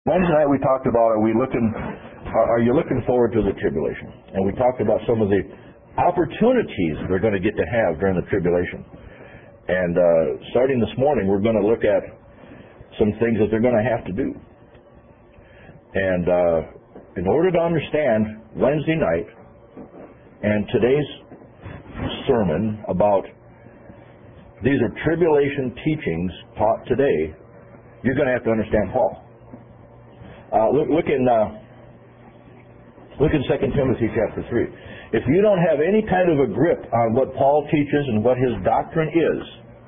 Wednesday night we talked about are you looking forward to the tribulation? And we talked about some of the opportunities they're going to get to have during the tribulation. And starting this morning, we're going to look at some things that they're going to have to do. And in order to understand Wednesday night and today's sermon about these are tribulation teachings taught today, you're going to have to understand Paul. Look in 2 Timothy chapter 3. If you don't have any kind of a grip on what Paul teaches and what his doctrine is,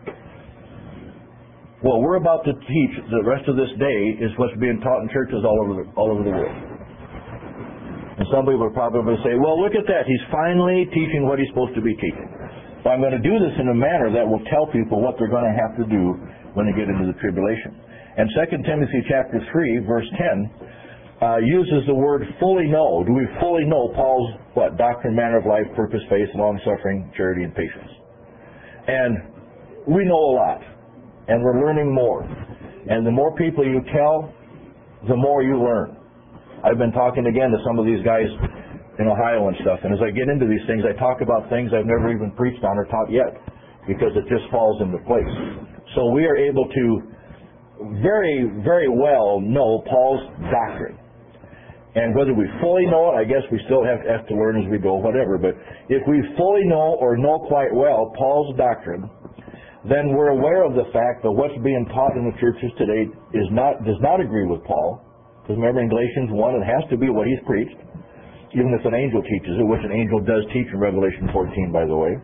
what we're about to teach the rest of this day is what's being taught in churches all over the world. And some people are probably say, well, look at that. He's finally teaching what he's supposed to be teaching. So I'm going to do this in a manner that will tell people what they're going to have to do when they get into the tribulation. And 2 Timothy chapter 3, verse 10, uses the word fully know. Do we fully know Paul's doctrine, manner of life, purpose, faith, long-suffering, charity, and patience? And we know a lot. And we're learning more. And the more people you tell, the more you learn. I've been talking again to some of these guys in Ohio and stuff, and as I get into these things, I talk about things I've never even preached on or taught yet, because it just falls into place. So we are able to very, very well know Paul's doctrine. And whether we fully know it, I guess we still have to learn as we go, whatever. But if we fully know or know quite well Paul's doctrine, then we're aware of the fact that what's being taught in the churches today does not agree with Paul. Because remember in Galatians 1, it has to be what he's preached, even if an angel teaches it, which an angel does teach in Revelation 14, by the way.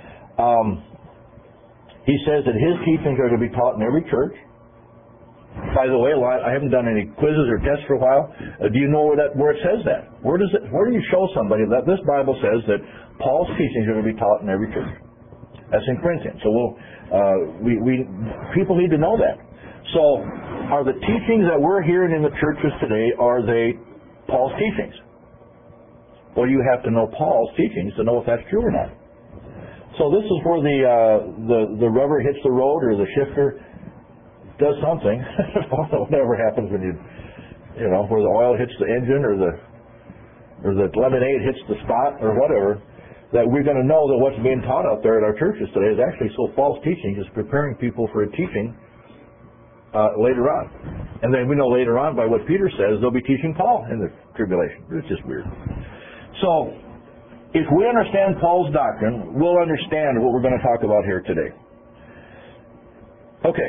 He says that his teachings are to be taught in every church. By the way, I haven't done any quizzes or tests for a while. Do you know where it says that? Where do you show somebody that this Bible says that Paul's teachings are to be taught in every church? That's in Corinthians. So people need to know that. So, are the teachings that we're hearing in the churches today, are they Paul's teachings? Well, you have to know Paul's teachings to know if that's true or not. So this is where the rubber hits the road, or the shifter does something. Whatever happens when where the oil hits the engine, or the lemonade hits the spot, or whatever, that we're going to know that what's being taught out there at our churches today is actually so false teaching is preparing people for a teaching later on. And then we know later on by what Peter says, they'll be teaching Paul in the tribulation. It's just weird. So, if we understand Paul's doctrine, we'll understand what we're going to talk about here today. Okay.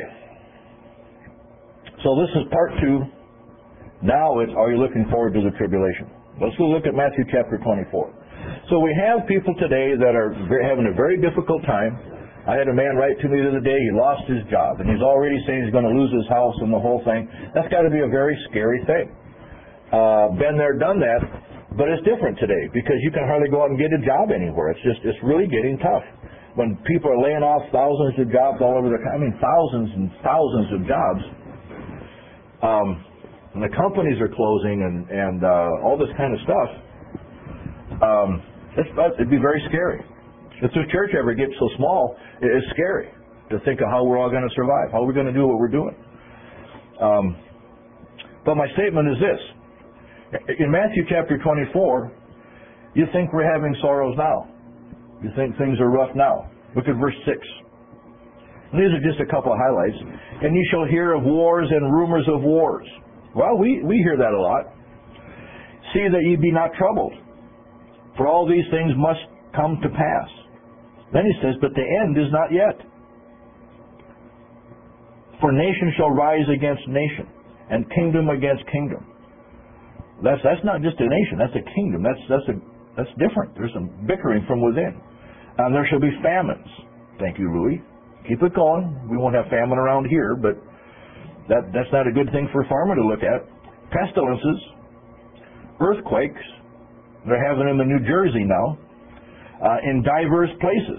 So this is part 2. Now it's, are you looking forward to the tribulation? Let's go look at Matthew chapter 24. So we have people today that are having a very difficult time. I had a man write to me the other day, he lost his job, and he's already saying he's going to lose his house and the whole thing. That's got to be a very scary thing. Been there, done that, but it's different today because you can hardly go out and get a job anywhere. It's really getting tough. When people are laying off thousands of jobs all over the country, thousands and thousands of jobs, and the companies are closing and all this kind of stuff, it'd be very scary. If the church ever gets so small, it's scary to think of how we're all going to survive, how we're going to do what we're doing. But my statement is this. In Matthew chapter 24, you think we're having sorrows now. You think things are rough now. Look at verse 6. And these are just a couple of highlights. And you shall hear of wars and rumors of wars. Well, we hear that a lot. See that ye be not troubled, for all these things must come to pass. Then he says, but the end is not yet. For nation shall rise against nation, and kingdom against kingdom. That's not just a nation, that's a kingdom. That's different. There's some bickering from within. And there shall be famines. Thank you, Louis. Keep it going. We won't have famine around here, but that's not a good thing for a farmer to look at. Pestilences, earthquakes. They're having them in New Jersey now. In diverse places.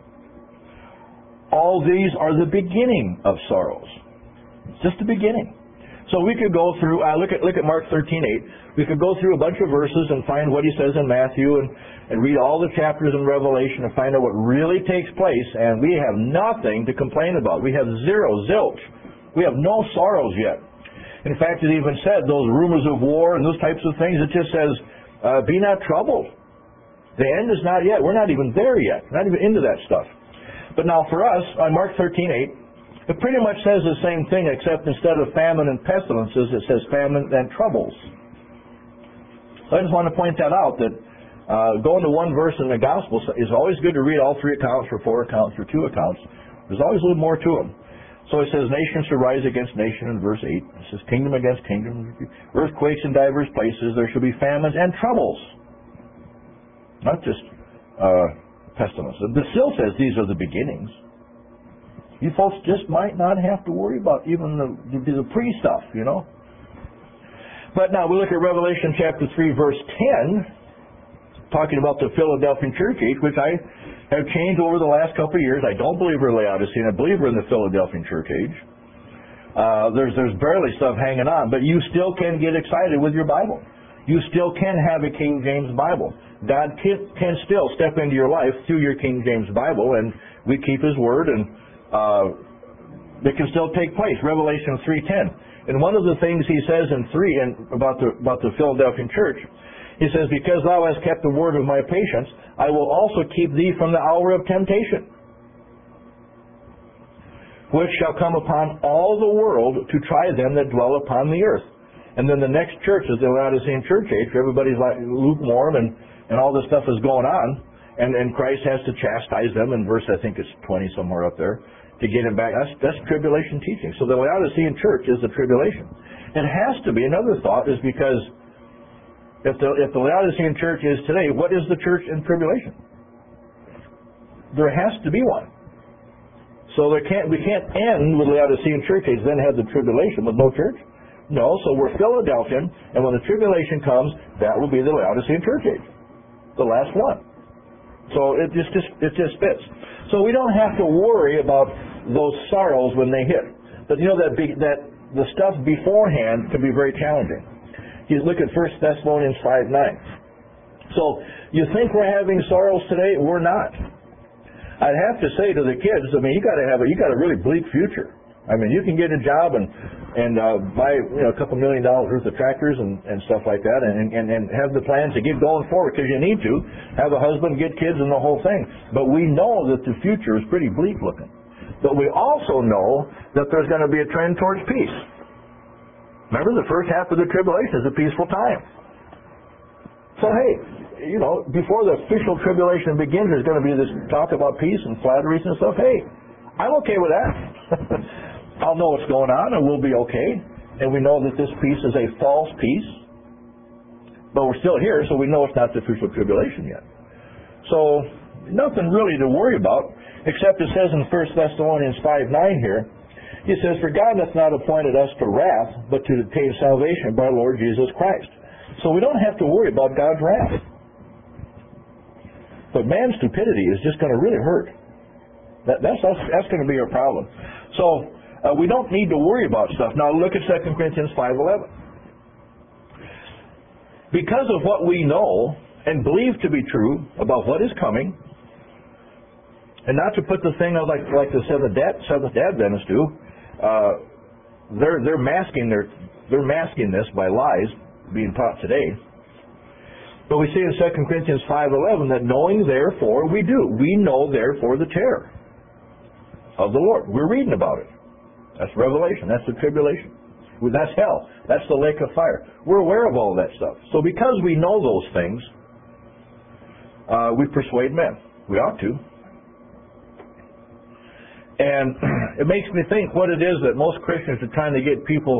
All these are the beginning of sorrows. It's just the beginning. So we could go through, look at Mark 13:8. We could go through a bunch of verses and find what he says in Matthew and read all the chapters in Revelation and find out what really takes place, and we have nothing to complain about. We have zilch. We have no sorrows yet. In fact, it even said those rumors of war and those types of things, it just says, be not troubled. The end is not yet. We're not even there yet. We're not even into that stuff. But now for us, on Mark 13:8, it pretty much says the same thing, except instead of famine and pestilences, it says famine and troubles. So I just want to point that out, that going to one verse in the Gospel is always good to read all 3 accounts or 4 accounts or 2 accounts. There's always a little more to them. So it says nation shall rise against nation in verse 8. It says kingdom against kingdom, earthquakes in divers places. There shall be famines and troubles. Not just pestilence. It still says these are the beginnings. You folks just might not have to worry about even the pre-stuff, you know. But now we look at Revelation chapter 3, verse 10, talking about the Philadelphian church age, which I have changed over the last couple of years. I don't believe we're Laodicean. I believe we're in the Philadelphian church age. There's barely stuff hanging on, but you still can get excited with your Bible. You still can have a King James Bible. God can still step into your life through your King James Bible, and we keep His Word, and it can still take place. Revelation 3:10. And one of the things he says in 3 and about the Philadelphian church, he says, because thou hast kept the word of my patience, I will also keep thee from the hour of temptation, which shall come upon all the world to try them that dwell upon the earth. And then the next church is the Laodicean church age. Everybody's like lukewarm and all this stuff is going on. And Christ has to chastise them in verse, I think it's 20 somewhere up there, to get him back. That's tribulation teaching. So the Laodicean church is the tribulation. It has to be. Another thought is because if the Laodicean church is today, what is the church in tribulation? There has to be one. So we can't end with Laodicean church age, then have the tribulation with no church. No, so we're Philadelphian, and when the tribulation comes, that will be the Laodicean church age, the last one. So it just fits. So we don't have to worry about those sorrows when they hit. But you know that the stuff beforehand can be very challenging. You look at 1 Thessalonians 5:9. So you think we're having sorrows today? We're not. I'd have to say to the kids, I mean, you got a really bleak future. I mean, you can get a job and buy a couple $1 million worth of tractors and stuff like that, and have the plans to get going forward because you need to have a husband, get kids, and the whole thing. But we know that the future is pretty bleak looking. But we also know that there's going to be a trend towards peace. Remember, the first half of the tribulation is a peaceful time. So hey, before the official tribulation begins, there's going to be this talk about peace and flatteries and stuff. Hey, I'm okay with that. I'll know what's going on and we'll be okay. And we know that this peace is a false peace. But we're still here, so we know it's not the official tribulation yet. So nothing really to worry about, except it says in 1 Thessalonians 5:9 here, he says, for God hath not appointed us to wrath, but to obtain salvation by our Lord Jesus Christ. So we don't have to worry about God's wrath. But man's stupidity is just going to really hurt. That's going to be our problem. So we don't need to worry about stuff. Now look at 2 Corinthians 5:11. Because of what we know and believe to be true about what is coming, and not to put the thing out like the Seventh Day Adventists do, they're masking this by lies being taught today. But we see in 2 Corinthians 5:11 that knowing therefore we know therefore the terror of the Lord. We're reading about it. That's Revelation. That's the tribulation. That's hell. That's the lake of fire. We're aware of all that stuff. So because we know those things, we persuade men. We ought to. And it makes me think what it is that most Christians are trying to get people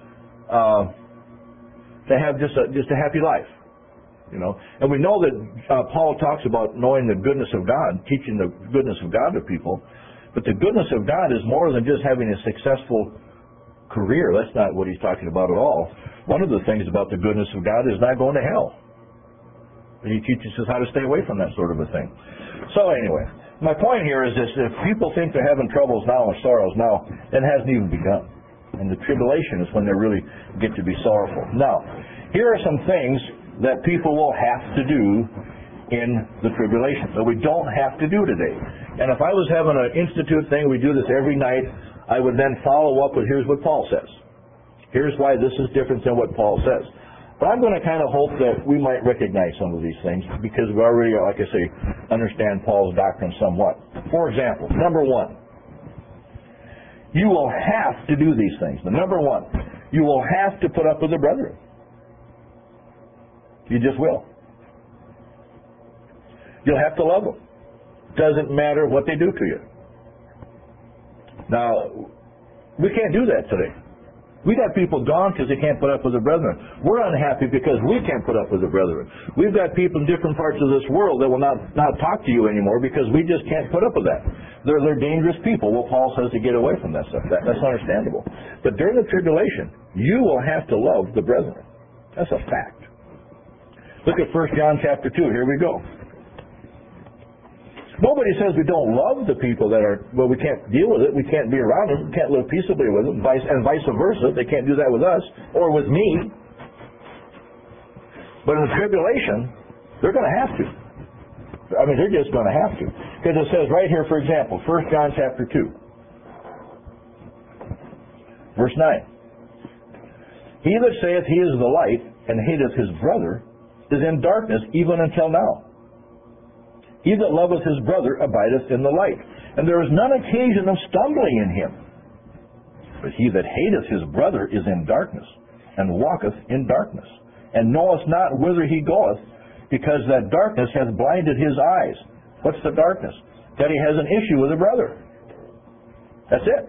to have just a happy life. And we know that Paul talks about knowing the goodness of God, teaching the goodness of God to people. But the goodness of God is more than just having a successful career. That's not what he's talking about at all. One of the things about the goodness of God is not going to hell. And he teaches us how to stay away from that sort of a thing. So anyway, my point here is this: if people think they're having troubles now and sorrows now, it hasn't even begun. And the tribulation is when they really get to be sorrowful. Now, here are some things that people will have to do in the tribulation that we don't have to do today. And if I was having an institute thing, we do this every night, I would then follow up with here's what Paul says. Here's why this is different than what Paul says. But I'm going to kind of hope that we might recognize some of these things because we already, like I say, understand Paul's doctrine somewhat. For example, number one, you will have to do these things. But number one, you will have to put up with the brethren. You just will. You'll have to love them. Doesn't matter what they do to you. Now, we can't do that today. We got people gone because they can't put up with the brethren. We're unhappy because we can't put up with the brethren. We've got people in different parts of this world that will not talk to you anymore because we just can't put up with that. They're dangerous people. Well, Paul says to get away from that stuff. That's understandable. But during the tribulation, you will have to love the brethren. That's a fact. Look at 1 John chapter 2. Here we go. Nobody says we don't love the people that are, well, we can't deal with it, we can't be around them, we can't live peaceably with them, and vice versa. They can't do that with us or with me. But in the tribulation, they're going to have to. I mean, they're just going to have to. Because it says right here, for example, 1 John chapter 2, verse 9. He that saith he is the light and hateth his brother is in darkness even until now. He that loveth his brother abideth in the light, and there is none occasion of stumbling in him. But he that hateth his brother is in darkness, and walketh in darkness, and knoweth not whither he goeth, because that darkness hath blinded his eyes. What's the darkness? That he has an issue with a brother. That's it.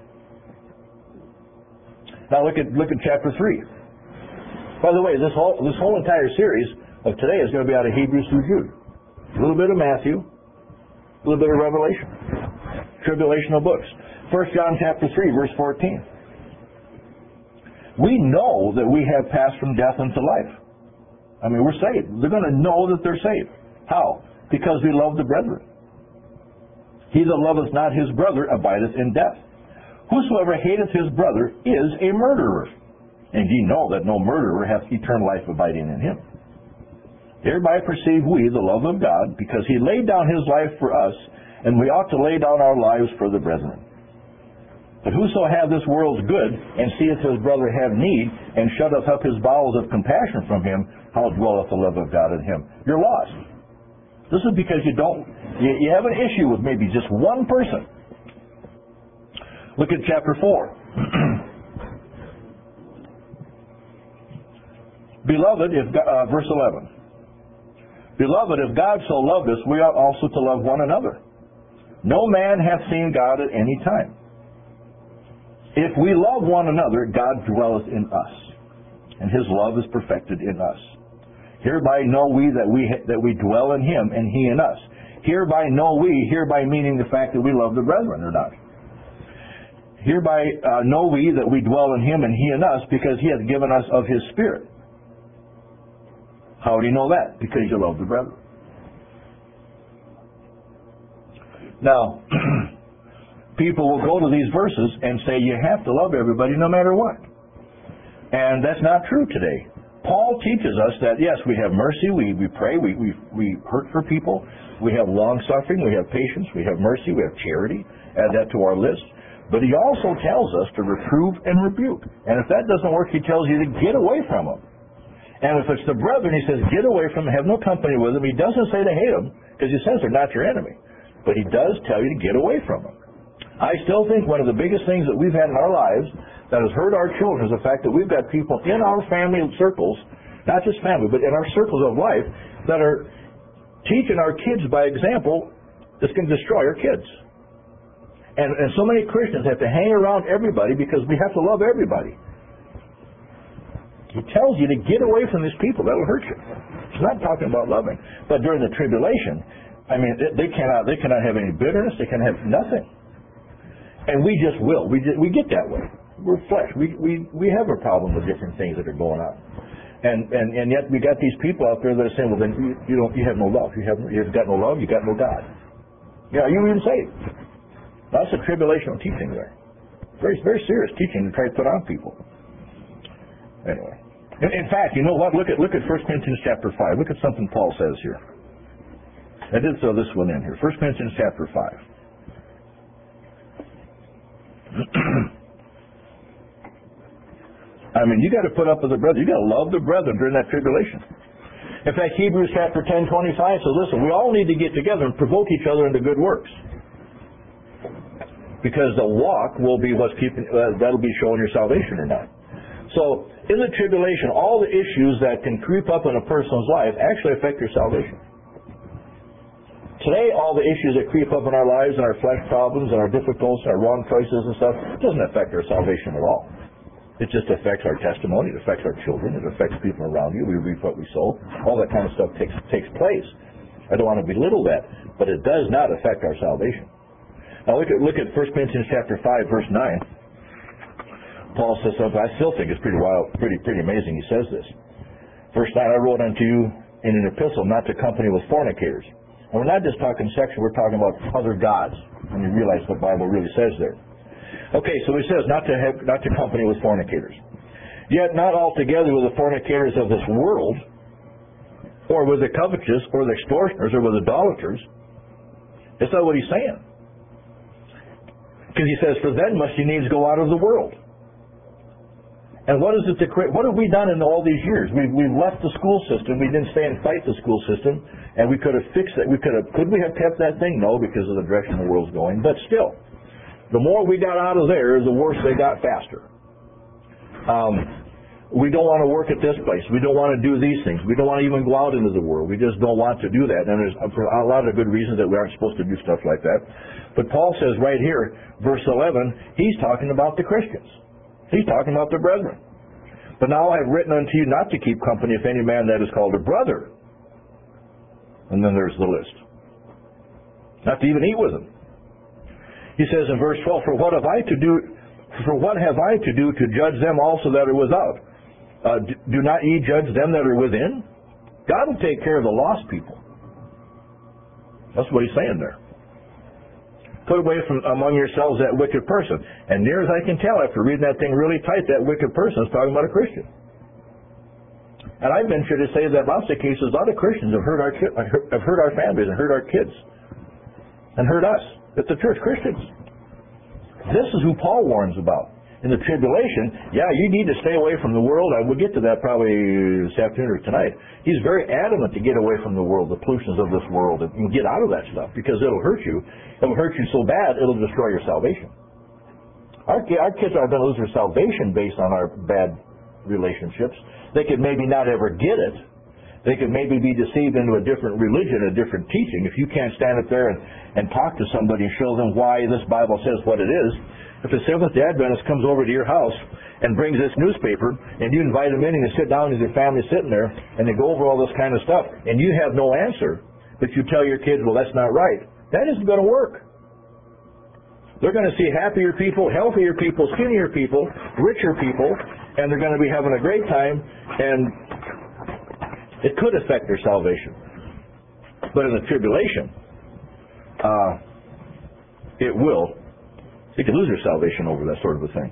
Now look at chapter 3. By the way, this whole entire series of today is going to be out of Hebrews through Jude. A little bit of Matthew, a little bit of Revelation. Tribulational books. 1 John chapter 3, verse 14. We know that we have passed from death unto life. I mean, we're saved. They're going to know that they're saved. How? Because we love the brethren. He that loveth not his brother abideth in death. Whosoever hateth his brother is a murderer. And ye know that no murderer hath eternal life abiding in him. Hereby perceive we the love of God, because he laid down his life for us, and we ought to lay down our lives for the brethren. But whoso hath this world's good, and seeth his brother have need, and shutteth up his bowels of compassion from him, how dwelleth the love of God in him? You're lost. This is because you have an issue with maybe just one person. Look at chapter 4. Beloved, verse 11. Beloved, if God so loved us, we ought also to love one another. No man hath seen God at any time. If we love one another, God dwelleth in us, and his love is perfected in us. Hereby know we that we dwell in him, and he in us. Hereby know we, hereby meaning the fact that we love the brethren or not. Hereby know we that we dwell in him, and he in us, because he hath given us of his Spirit. How do you know that? Because you love the brethren. Now, people will go to these verses and say you have to love everybody no matter what. And that's not true today. Paul teaches us that, yes, we have mercy, we pray, we hurt for people, we have long-suffering, we have patience, we have mercy, we have charity. Add that to our list. But he also tells us to reprove and rebuke. And if that doesn't work, he tells you to get away from them. And if it's the brethren, he says, get away from them, have no company with them. He doesn't say to hate them, because he says they're not your enemy. But he does tell you to get away from them. I still think one of the biggest things that we've had in our lives that has hurt our children is the fact that we've got people in our family circles, not just family, but in our circles of life, that are teaching our kids by example that's going to destroy our kids. And so many Christians have to hang around everybody because we have to love everybody. He tells you to get away from these people. That'll hurt you. It's not talking about loving. But during the tribulation, I mean, they cannot have any bitterness. They can have nothing. And we just will. We get that way. We're flesh. We have a problem with different things that are going on. And yet we got these people out there that are saying, well, then you have no love. You've got no love. You've got no God. Yeah, are you even saved? That's a tribulational teaching there. Very, very serious teaching to try to put on people. Anyway. In fact, you know what? Look at 1 Corinthians chapter 5. Look at something Paul says here. I did throw this one in here. 1 Corinthians chapter 5. I mean, you got to put up with the brethren. You got to love the brethren during that tribulation. In fact, Hebrews chapter 10:25 says, listen, we all need to get together and provoke each other into good works. Because the walk will be what's keeping, that'll be showing your salvation or not. So, in the tribulation, all the issues that can creep up in a person's life actually affect your salvation. Today, all the issues that creep up in our lives and our flesh problems and our difficulties and our wrong choices and stuff doesn't affect our salvation at all. It just affects our testimony. It affects our children. It affects people around you. We reap what we sow. All that kind of stuff takes place. I don't want to belittle that, but it does not affect our salvation. Now look at 1 Corinthians chapter 5, verse 9. Paul says something I still think is pretty wild, pretty amazing. He says this. Verse 9, I wrote unto you in an epistle not to company with fornicators. And we're not just talking sexual, we're talking about other gods. And you realize what the Bible really says there. Okay, so he says not to company with fornicators. Yet not altogether with the fornicators of this world, or with the covetous, or the extortioners, or with idolaters. That's not what he's saying. Because he says, for then must you needs go out of the world. And what is it to create? What have we done in all these years? We've left the school system. We didn't stay and fight the school system, and we could have fixed it. Could we have kept that thing? No, because of the direction the world's going. But still, the more we got out of there, the worse they got faster. We don't want to work at this place. We don't want to do these things. We don't want to even go out into the world. We just don't want to do that. And there's for a lot of good reasons that we aren't supposed to do stuff like that. But Paul says right here, verse 11, he's talking about the Christians. He's talking about the brethren. But now I have written unto you not to keep company if any man that is called a brother. And then there's the list. Not to even eat with him. He says in verse 12, For what have I to do to judge them also that are without? Do not ye judge them that are within? God will take care of the lost people. That's what he's saying there. Put away from among yourselves that wicked person. And near as I can tell, after reading that thing really tight, that wicked person is talking about a Christian. And I venture to say that lots of cases, a lot of Christians have hurt our families and hurt our kids and hurt us. It's the church Christians. This is who Paul warns about. In the tribulation, yeah, you need to stay away from the world. We'll get to that probably this afternoon or tonight. He's very adamant to get away from the world, the pollutions of this world, and get out of that stuff because it'll hurt you. It'll hurt you so bad, it'll destroy your salvation. Our kids aren't going to lose their salvation based on our bad relationships. They could maybe not ever get it. They could maybe be deceived into a different religion, a different teaching. If you can't stand up there and talk to somebody and show them why this Bible says what it is, if a Seventh-day Adventist comes over to your house and brings this newspaper and you invite them in and you sit down with your family sitting there and they go over all this kind of stuff and you have no answer, but you tell your kids, well, that's not right, that isn't going to work. They're going to see happier people, healthier people, skinnier people, richer people, and they're going to be having a great time, and it could affect their salvation. But in the tribulation, it will. They could lose their salvation over that sort of a thing.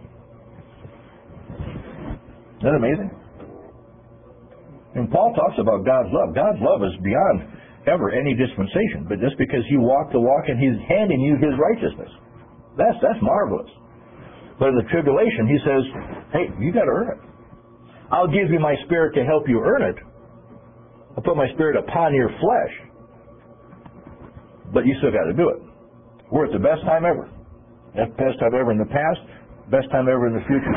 Isn't that amazing? And Paul talks about God's love. God's love is beyond ever any dispensation. But just because you walk the walk and he's handing you his righteousness, that's marvelous. But in the tribulation, he says, hey, you got to earn it. I'll give you my spirit to help you earn it. I'll put my spirit upon your flesh. But you still got to do it. We're at the best time ever. Best time ever in the past, best time ever in the future.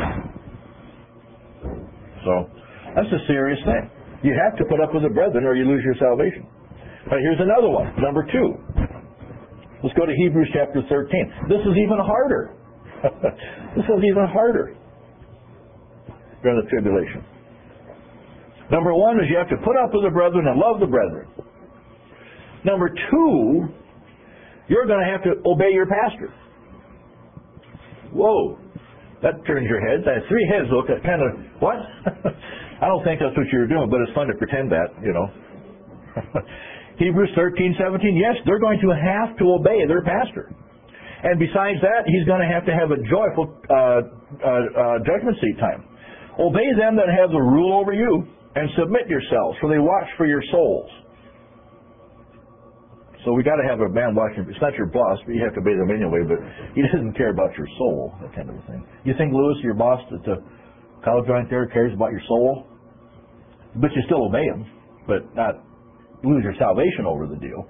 So, that's a serious thing. You have to put up with the brethren or you lose your salvation. All right, here's another one, number 2. Let's go to Hebrews chapter 13. This is even harder. This is even harder during the tribulation. Number 1 is you have to put up with the brethren and love the brethren. Number 2, you're going to have to obey your pastor. Whoa, that turns your heads. I have 3 heads look at kind of, what? I don't think that's what you were doing, but it's fun to pretend that, you know. Hebrews 13:17, yes, they're going to have to obey their pastor. And besides that, he's going to have a joyful judgment seat time. Obey them that have the rule over you, and submit yourselves, for they watch for your souls. So we got to have a man watching. It's not your boss, but you have to obey them anyway. But he doesn't care about your soul, that kind of a thing. You think Lewis, your boss at the cow joint there cares about your soul, but you still obey him, but not lose your salvation over the deal.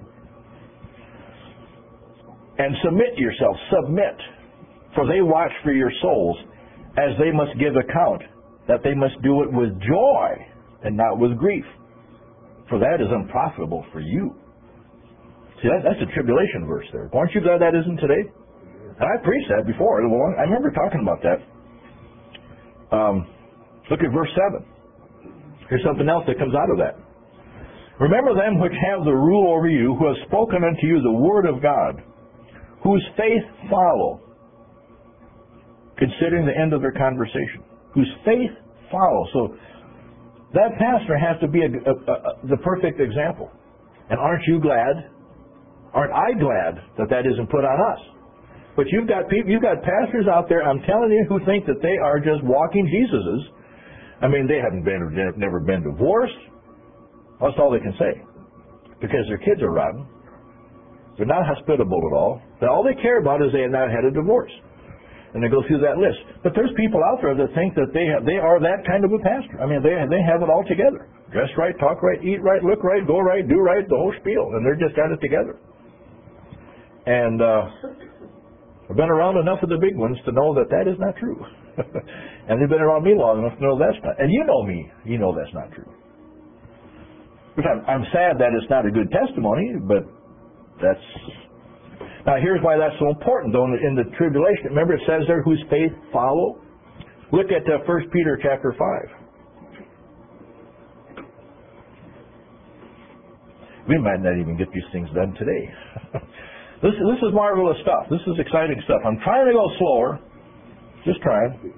And submit yourself, submit, for they watch for your souls, as they must give account, that they must do it with joy and not with grief, for that is unprofitable for you. See, that's a tribulation verse there. Aren't you glad that isn't today? And I preached that before. I remember talking about that. Look at verse 7. Here's something else that comes out of that. Remember them which have the rule over you, who have spoken unto you the word of God, whose faith follow, considering the end of their conversation. Whose faith follow. So that pastor has to be the perfect example. And aren't you glad? Aren't I glad that that isn't put on us? But you've got people, you've got pastors out there, I'm telling you, who think that they are just walking Jesuses. I mean, they haven't been, never been divorced. That's all they can say. Because their kids are rotten. They're not hospitable at all. All they care about is they have not had a divorce. And they go through that list. But there's people out there that think that they are that kind of a pastor. I mean, they have it all together. Dress right, talk right, eat right, look right, go right, do right, the whole spiel. And they're just got it together. And I've been around enough of the big ones to know that that is not true. And they've been around me long enough to know that's not. And you know me. You know that's not true. But I'm sad that it's not a good testimony, but that's... Now here's why that's so important, though, in the tribulation. Remember it says there, whose faith follow? Look at 1 Peter chapter 5. We might not even get these things done today. This is marvelous stuff. This is exciting stuff. I'm trying to go slower. Just trying.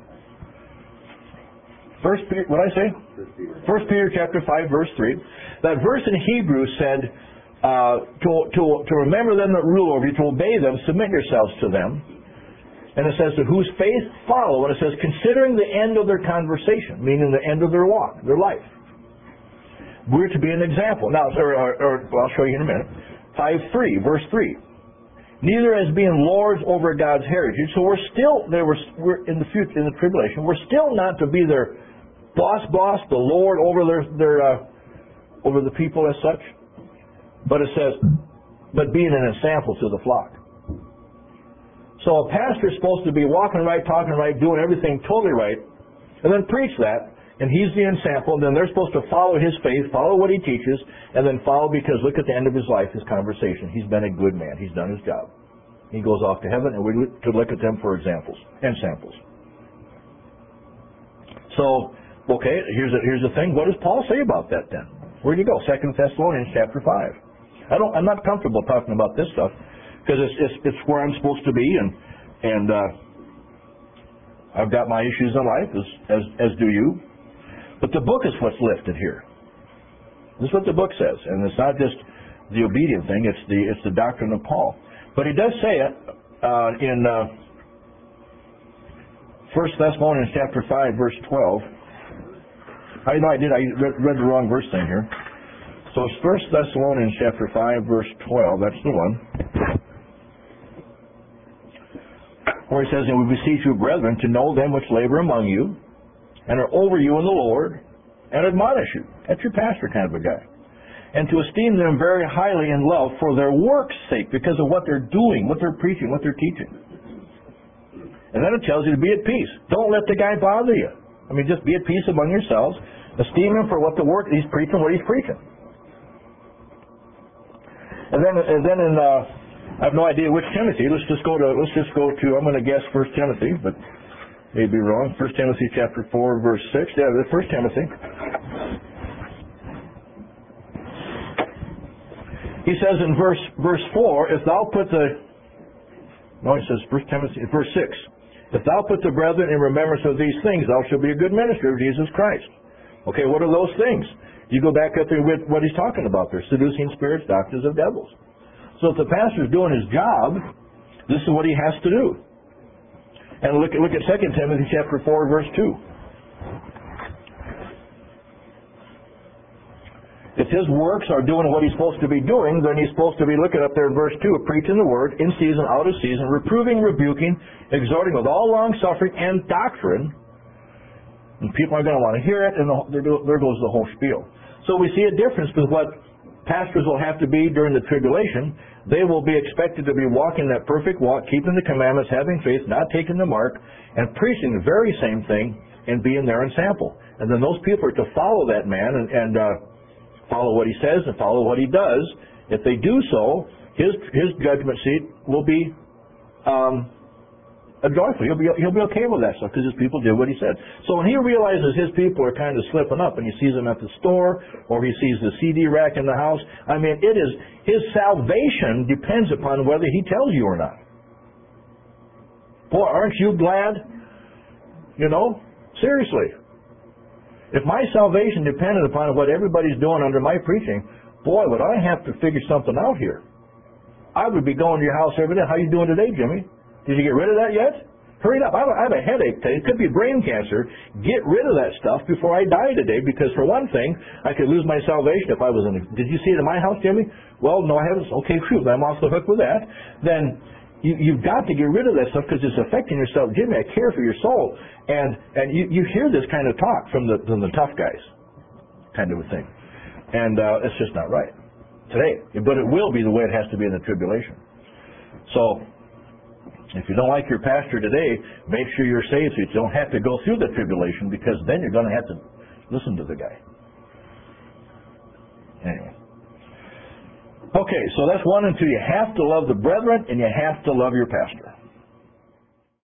What did I say? 1 Peter chapter 5, verse 3. That verse in Hebrew said, to remember them that rule over you, to obey them, submit yourselves to them. And it says, to whose faith follow. And it says, considering the end of their conversation, meaning the end of their walk, their life. We're to be an example. Now, I'll show you in a minute. 5:3, verse 3. Neither as being lords over God's heritage. So we're in the future, in the tribulation, we're still not to be their boss, the Lord over over the people as such. But it says, but being an example to the flock. So a pastor is supposed to be walking right, talking right, doing everything totally right, and then preach that, and he's the example, and then they're supposed to follow his faith, follow what he teaches, and then follow, because look at the end of his life, his conversation. He's been a good man. He's done his job. He goes off to heaven, and we could look at them for examples and samples. So, okay, here's the thing. What does Paul say about that then? Where do you go? 2 Thessalonians chapter 5. I'm not comfortable talking about this stuff because it's where I'm supposed to be, and I've got my issues in life as do you. But the book is what's lifted here. This is what the book says, and it's not just the obedient thing; it's the doctrine of Paul. But he does say it in 1 Thessalonians chapter 5, verse 12. I read the wrong verse thing here. So it's 1 Thessalonians chapter 5, verse 12. That's the one. Where he says, and we beseech you, brethren, to know them which labor among you, and are over you in the Lord, and admonish you. That's your pastor kind of a guy. And to esteem them very highly in love for their work's sake, because of what they're doing, what they're preaching, what they're teaching. And then it tells you to be at peace. Don't let the guy bother you. I mean, just be at peace among yourselves. Esteem him for what the work he's preaching, what he's preaching. And then in I have no idea which Timothy. Let's just go to. I'm going to guess 1 Timothy, but may be wrong. 1 Timothy chapter 4, verse 6. Yeah, the 1 Timothy. He says in verse 4, if thou put the... No, he says 1 Timothy, verse 6. If thou put the brethren in remembrance of these things, thou shalt be a good minister of Jesus Christ. Okay, what are those things? You go back up there with what he's talking about there. Seducing spirits, doctrines of devils. So if the pastor's doing his job, this is what he has to do. And look at 2 Timothy chapter 4, verse 2. If his works are doing what he's supposed to be doing, then he's supposed to be looking up there in verse 2, preaching the word, in season, out of season, reproving, rebuking, exhorting with all long suffering and doctrine. And people aren't going to want to hear it, and there goes the whole spiel. So we see a difference with what pastors will have to be during the tribulation. They will be expected to be walking that perfect walk, keeping the commandments, having faith, not taking the mark, and preaching the very same thing and being there in sample. And then those people are to follow that man and follow what he says and follow what he does. If they do so, his judgment seat will be joyful. He'll be okay with that stuff because his people did what he said. So when he realizes his people are kind of slipping up and he sees them at the store or he sees the CD rack in the house, I mean, his salvation depends upon whether he tells you or not. Boy, aren't you glad? You know, seriously. If my salvation depended upon what everybody's doing under my preaching, boy, would I have to figure something out here. I would be going to your house every day. How you doing today, Jimmy? Did you get rid of that yet? Hurry up. I have a headache today. It could be brain cancer. Get rid of that stuff before I die today, because for one thing, I could lose my salvation if I was in Did you see it in my house, Jimmy? Well, no, I haven't. Okay, phew, I'm off the hook with that. Then you've got to get rid of that stuff because it's affecting yourself. Jimmy, I care for your soul. And you hear this kind of talk from the tough guys, kind of a thing. And it's just not right today. But it will be the way it has to be in the tribulation. So if you don't like your pastor today, make sure you're saved so you don't have to go through the tribulation, because then you're going to have to listen to the guy. Anyway. Okay, so that's 1 and 2. You have to love the brethren and you have to love your pastor.